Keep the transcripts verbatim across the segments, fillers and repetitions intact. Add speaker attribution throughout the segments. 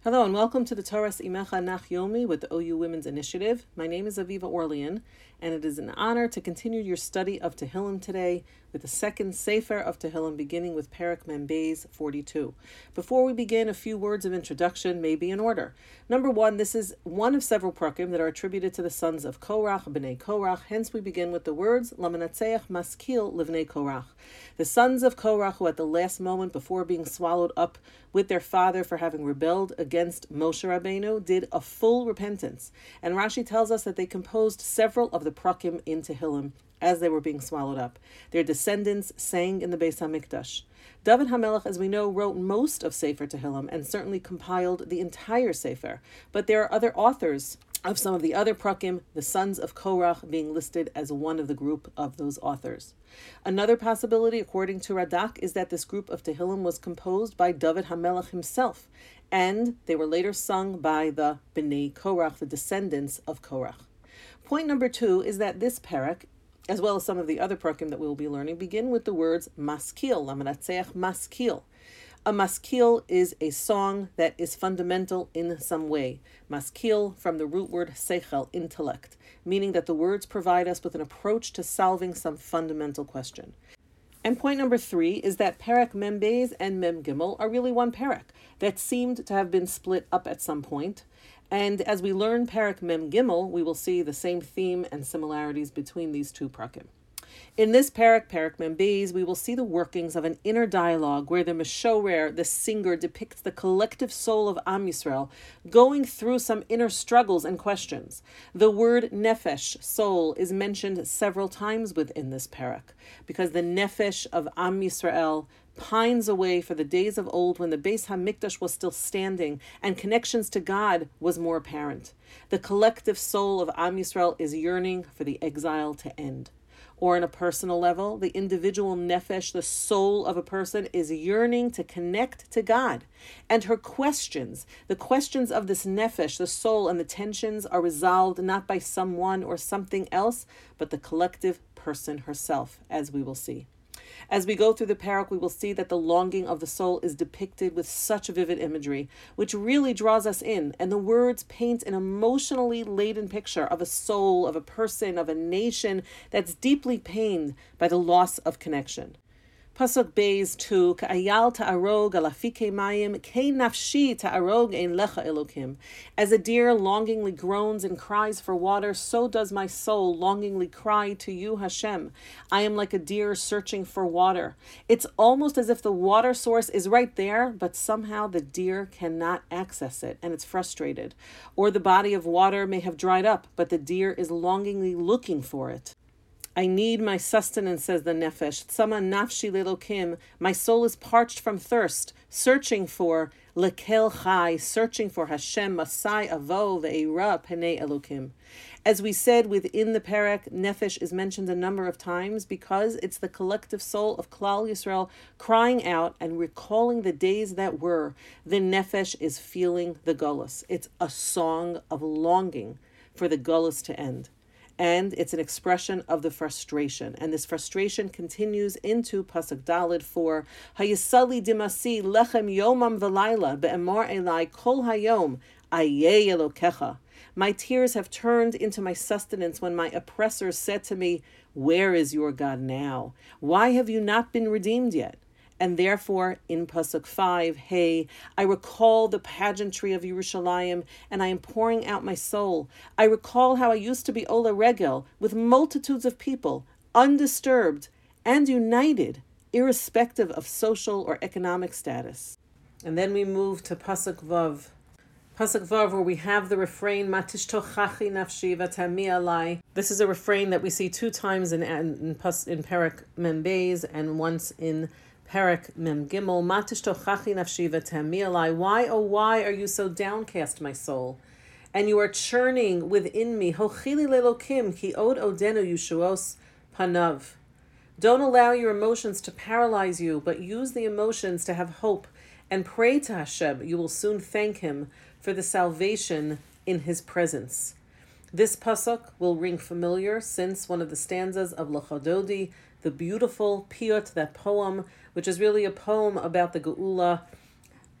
Speaker 1: Hello and welcome to the Toras Imecha Nach Yomi with the O U Women's Initiative. My name is Aviva Orlean, and it is an honor to continue your study of Tehillim today with the second Sefer of Tehillim, beginning with Perek Mem Beis forty-two. Before we begin, a few words of introduction, maybe in order. Number one, this is one of several prakim that are attributed to the sons of Korach, Bnei Korach. Hence, we begin with the words Lamanatseach Maskil Livnei Korach. The sons of Korach, who at the last moment before being swallowed up with their father for having rebelled against Moshe Rabbeinu, did a full repentance. And Rashi tells us that they composed several of the prakim in Tehillim as they were being swallowed up. Their descendants sang in the Beis HaMikdash. David HaMelech, as we know, wrote most of Sefer Tehillim and certainly compiled the entire Sefer. But there are other authors of some of the other prakim, the sons of Korach being listed as one of the group of those authors. Another possibility, according to Radak, is that this group of Tehillim was composed by David HaMelech himself, and they were later sung by the Bnei Korach, the descendants of Korach. Point number two is that this perek, as well as some of the other prakim that we will be learning, begin with the words maskil, lamanatseach maskil. A maskil is a song that is fundamental in some way. Maskil, from the root word seichel, intellect, meaning that the words provide us with an approach to solving some fundamental question. And point number three is that Perek Mem Beis and Mem Gimel are really one perek that seemed to have been split up at some point. And as we learn Perek Mem Gimel, we will see the same theme and similarities between these two prakim. In this Perek, Perek Mem Beis, we will see the workings of an inner dialogue where the Meshorer, the singer, depicts the collective soul of Am Yisrael going through some inner struggles and questions. The word nefesh, soul, is mentioned several times within this Perek because the nefesh of Am Yisrael pines away for the days of old when the Beis HaMikdash was still standing and connections to God was more apparent. The collective soul of Am Yisrael is yearning for the exile to end. Or on a personal level, the individual nefesh, the soul of a person, is yearning to connect to God. And her questions, the questions of this nefesh, the soul, and the tensions are resolved not by someone or something else, but the collective person herself, as we will see. As we go through the perek, we will see that the longing of the soul is depicted with such vivid imagery, which really draws us in, and the words paint an emotionally laden picture of a soul, of a person, of a nation that's deeply pained by the loss of connection. Pasuk Beis two, Ka'ayal ta'arog alafike mayim, Kei nafshi ta'arog ein lecha Elokim. As a deer longingly groans and cries for water, so does my soul longingly cry to you, Hashem. I am like a deer searching for water. It's almost as if the water source is right there, but somehow the deer cannot access it, and it's frustrated. Or the body of water may have dried up, but the deer is longingly looking for it. I need my sustenance, says the nefesh. Tzama nafshi lelokim. My soul is parched from thirst, searching for lekel chai, searching for Hashem, Masai avo ve'ira penei Elokim. As we said within the perek, nefesh is mentioned a number of times because it's the collective soul of Klal Yisrael crying out and recalling the days that were. The nefesh is feeling the gullus. It's a song of longing for the gullus to end. And it's an expression of the frustration. And this frustration continues into Pasuk Daled for Hayisali dimasi lechem yomam v'layla be'emor elai kol hayom ayeh elokecha. My tears have turned into my sustenance when my oppressors said to me, where is your God now? Why have you not been redeemed yet? And therefore, in Pasuk five, hey, I recall the pageantry of Yerushalayim, and I am pouring out my soul. I recall how I used to be Ola Regel, with multitudes of people, undisturbed and united, irrespective of social or economic status. And then we move to Pasuk Vav. Pasuk Vav, where we have the refrain, Matishtochachi nafshi v'tami alai. This is a refrain that we see two times in, in, in, in Perek Mem Beis and once in Perek Mem Gimel. Matishtochachi nafshi v'tami alai. Why, oh why are you so downcast, my soul? And you are churning within me. Hochili lelokim ki od odenu yushuos panav. Don't allow your emotions to paralyze you, but use the emotions to have hope and pray to Hashem. You will soon thank him for the salvation in his presence. This pasuk will ring familiar since one of the stanzas of Lecha Dodi, the beautiful piyut, that poem, which is really a poem about the Geula,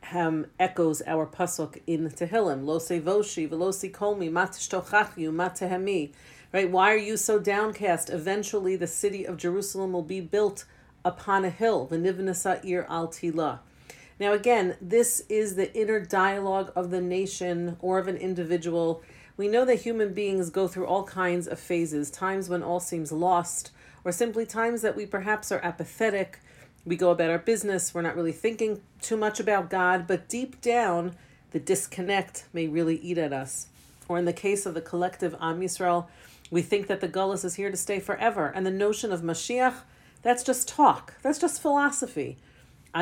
Speaker 1: um, echoes our pasuk in Tehillim. Lo sevoshi v'lo sikomi matishtochachyu matehemi. Right? Why are you so downcast? Eventually, the city of Jerusalem will be built upon a hill. V'nivnasa ir al tila. Now, again, this is the inner dialogue of the nation or of an individual. We know that human beings go through all kinds of phases, times when all seems lost, or simply times that we perhaps are apathetic. We go about our business, we're not really thinking too much about God, but deep down, the disconnect may really eat at us. Or in the case of the collective Am Yisrael, we think that the Gullus is here to stay forever, and the notion of Mashiach, that's just talk, that's just philosophy. Do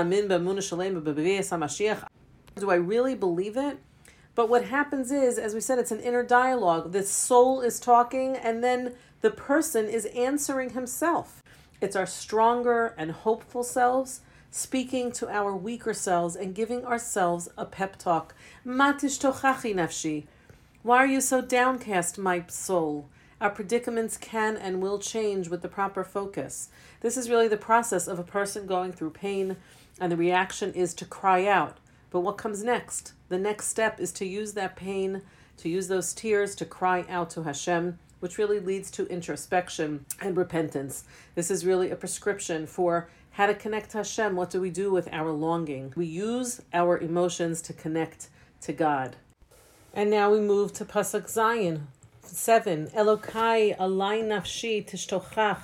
Speaker 1: I really believe it? But what happens is, as we said, it's an inner dialogue. The soul is talking, and then the person is answering himself. It's our stronger and hopeful selves speaking to our weaker selves and giving ourselves a pep talk. Matish tochachi nafshi. Why are you so downcast, my soul? Our predicaments can and will change with the proper focus. This is really the process of a person going through pain, and the reaction is to cry out. But what comes next? The next step is to use that pain, to use those tears to cry out to Hashem, which really leads to introspection and repentance. This is really a prescription for how to connect to Hashem. What do we do with our longing? We use our emotions to connect to God. And now we move to Pasuk Zayin. Seven, Elokai alai nafshi tishtochach.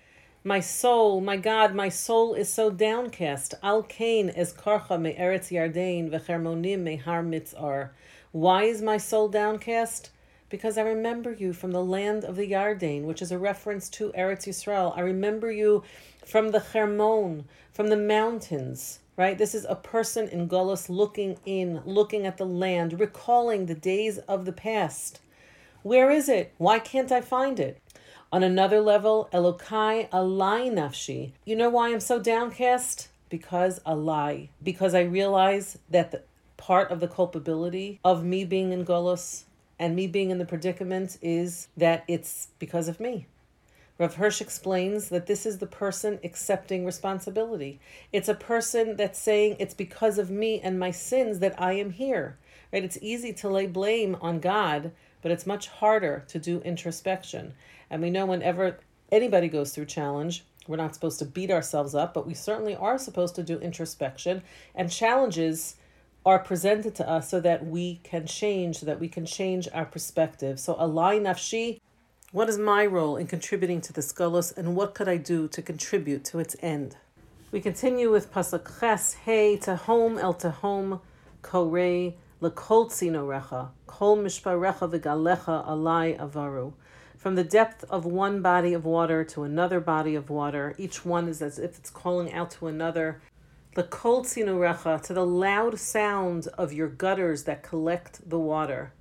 Speaker 1: My soul, my God, my soul is so downcast. Al kain es karcha me eretz yardein v'chermonim me har mitzar. Why is my soul downcast? Because I remember you from the land of the Yarden, which is a reference to Eretz Yisrael. I remember you from the Hermon, from the mountains. Right? This is a person in Gullus looking in, looking at the land, recalling the days of the past. Where is it? Why can't I find it? On another level, Elokai alai nafshi. You know why I'm so downcast? Because alai. Because I realize that the part of the culpability of me being in Gullus and me being in the predicament is that it's because of me. Rav Hirsch explains that this is the person accepting responsibility. It's a person that's saying it's because of me and my sins that I am here. Right? It's easy to lay blame on God, but it's much harder to do introspection. And we know whenever anybody goes through challenge, we're not supposed to beat ourselves up, but we certainly are supposed to do introspection. And challenges are presented to us so that we can change, so that we can change our perspective. So alai nafshi, what is my role in contributing to this Gullus, and what could I do to contribute to its end? We continue with Pasuk Ches, Hey, Tehom el Tehom, Korei, L'kol tzinorecha, kol mishparecha v'galecha alai avaru. From the depth of one body of water to another body of water, each one is as if it's calling out to another. L'kol tzinorecha, to the loud sound of your gutters that collect the water.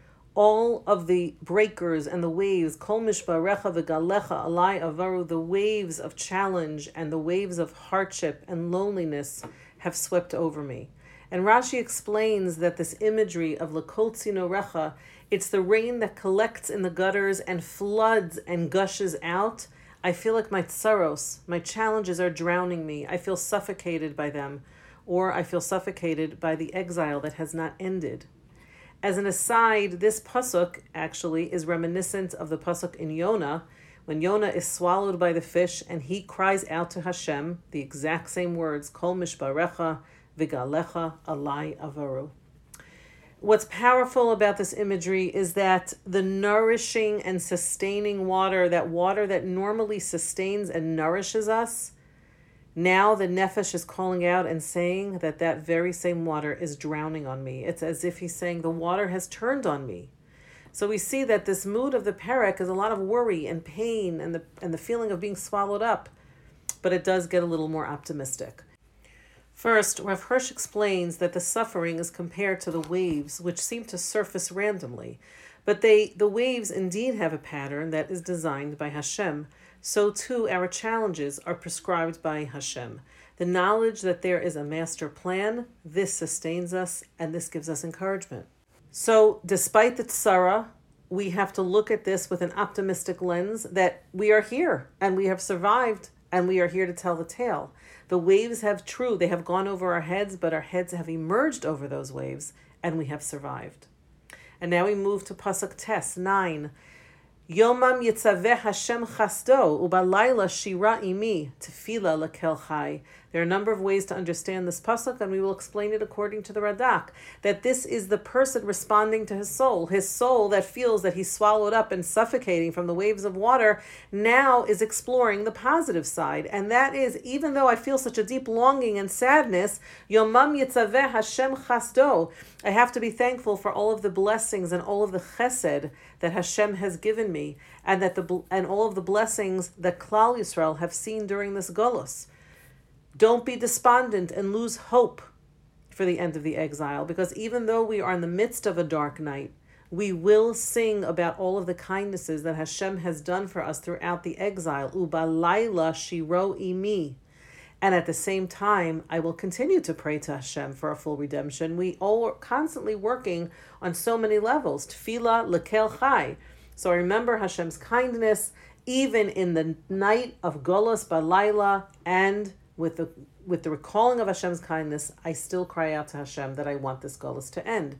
Speaker 1: All of the breakers and the waves, kol mishparecha v'galecha alai avaru, the waves of challenge and the waves of hardship and loneliness have swept over me. And Rashi explains that this imagery of L'kol tzinorecha, it's the rain that collects in the gutters and floods and gushes out. I feel like my tsaros, my challenges are drowning me. I feel suffocated by them, or I feel suffocated by the exile that has not ended. As an aside, this pasuk actually is reminiscent of the pasuk in Yonah, when Yonah is swallowed by the fish and he cries out to Hashem, the exact same words, Kol mishparecha v'galecha alai avaru. What's powerful about this imagery is that the nourishing and sustaining water, that water that normally sustains and nourishes us, now the nefesh is calling out and saying that that very same water is drowning on me. It's as if he's saying the water has turned on me. So we see that this mood of the perek is a lot of worry and pain and the and the feeling of being swallowed up, but it does get a little more optimistic. First, Rav Hirsch explains that the suffering is compared to the waves, which seem to surface randomly. But they, the waves indeed have a pattern that is designed by Hashem. So too our challenges are prescribed by Hashem. The knowledge that there is a master plan, this sustains us and this gives us encouragement. So despite the tzara, we have to look at this with an optimistic lens that we are here and we have survived and we are here to tell the tale. The waves have true, they have gone over our heads, but our heads have emerged over those waves, and we have survived. And now we move to Pasuk Tes, nine. Yomam yitzaveh Hashem chasdo, ubalayla shira imi, tefila lekel chai. There are a number of ways to understand this pasuk, and we will explain it according to the Radak, that this is the person responding to his soul. His soul that feels that he's swallowed up and suffocating from the waves of water now is exploring the positive side. And that is, even though I feel such a deep longing and sadness, Yomam yitzaveh Hashem chasdo, I have to be thankful for all of the blessings and all of the chesed that Hashem has given me, and that the and all of the blessings that Klal Yisrael have seen during this Golus. Don't be despondent and lose hope for the end of the exile, because even though we are in the midst of a dark night, we will sing about all of the kindnesses that Hashem has done for us throughout the exile. Ubalayla shiro imi. And at the same time, I will continue to pray to Hashem for a full redemption. We all are constantly working on so many levels. Tefillah lekel chai. So I remember Hashem's kindness, even in the night of Golos Balayla, and with the with the recalling of Hashem's kindness, I still cry out to Hashem that I want this Golos to end.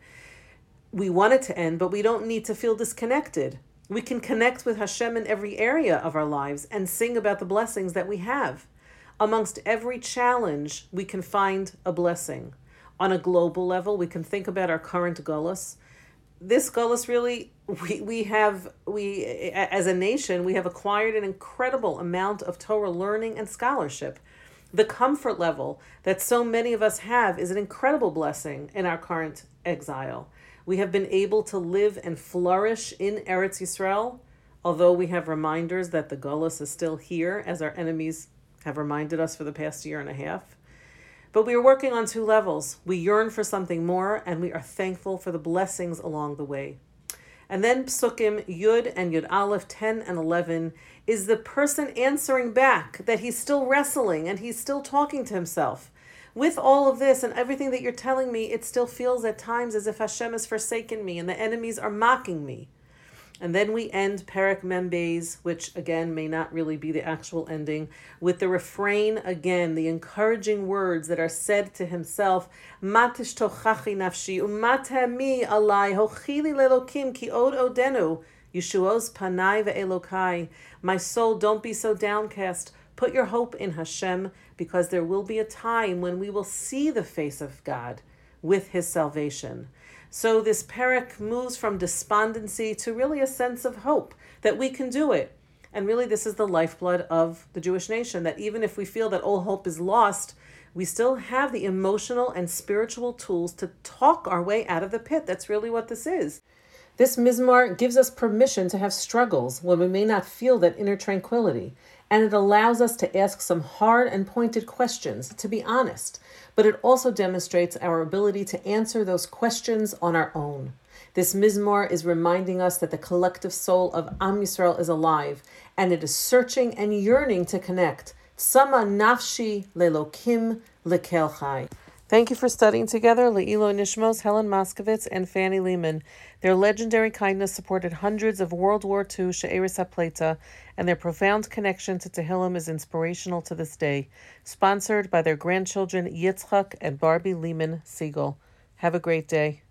Speaker 1: We want it to end, but we don't need to feel disconnected. We can connect with Hashem in every area of our lives and sing about the blessings that we have. Amongst every challenge, we can find a blessing. On a global level, we can think about our current Golos. This Golos really, we, we have, we as a nation, we have acquired an incredible amount of Torah learning and scholarship. The comfort level that so many of us have is an incredible blessing in our current exile. We have been able to live and flourish in Eretz Yisrael, although we have reminders that the Golos is still here, as our enemies have reminded us for the past year and a half. But we are working on two levels. We yearn for something more, and we are thankful for the blessings along the way. And then Psukim Yud and Yud Aleph ten and eleven is the person answering back that he's still wrestling and he's still talking to himself. With all of this and everything that you're telling me, it still feels at times as if Hashem has forsaken me and the enemies are mocking me. And then we end Perek Mem Beis, which again may not really be the actual ending, with the refrain again, the encouraging words that are said to himself, Matish tochachi nafshi, umatami alai, hochili lelokim ki od odenu, Yeshuos panai ve'elokai. My soul, don't be so downcast. Put your hope in Hashem, because there will be a time when we will see the face of God with his salvation. So this perek moves from despondency to really a sense of hope that we can do it. And really this is the lifeblood of the Jewish nation, that even if we feel that all hope is lost, we still have the emotional and spiritual tools to talk our way out of the pit. That's really what this is. This Mizmor gives us permission to have struggles when we may not feel that inner tranquility. And it allows us to ask some hard and pointed questions, to be honest. But it also demonstrates our ability to answer those questions on our own. This Mizmor is reminding us that the collective soul of Am Yisrael is alive, and it is searching and yearning to connect. Tsama nafshi lelokim lekel chai. Thank you for studying together, Le'ilo Nishmos, Helen Moskovitz, and Fanny Lehman. Their legendary kindness supported hundreds of World War Two She'eris HaPleita, and their profound connection to Tehillim is inspirational to this day. Sponsored by their grandchildren Yitzchak and Barbie Lehman Siegel. Have a great day.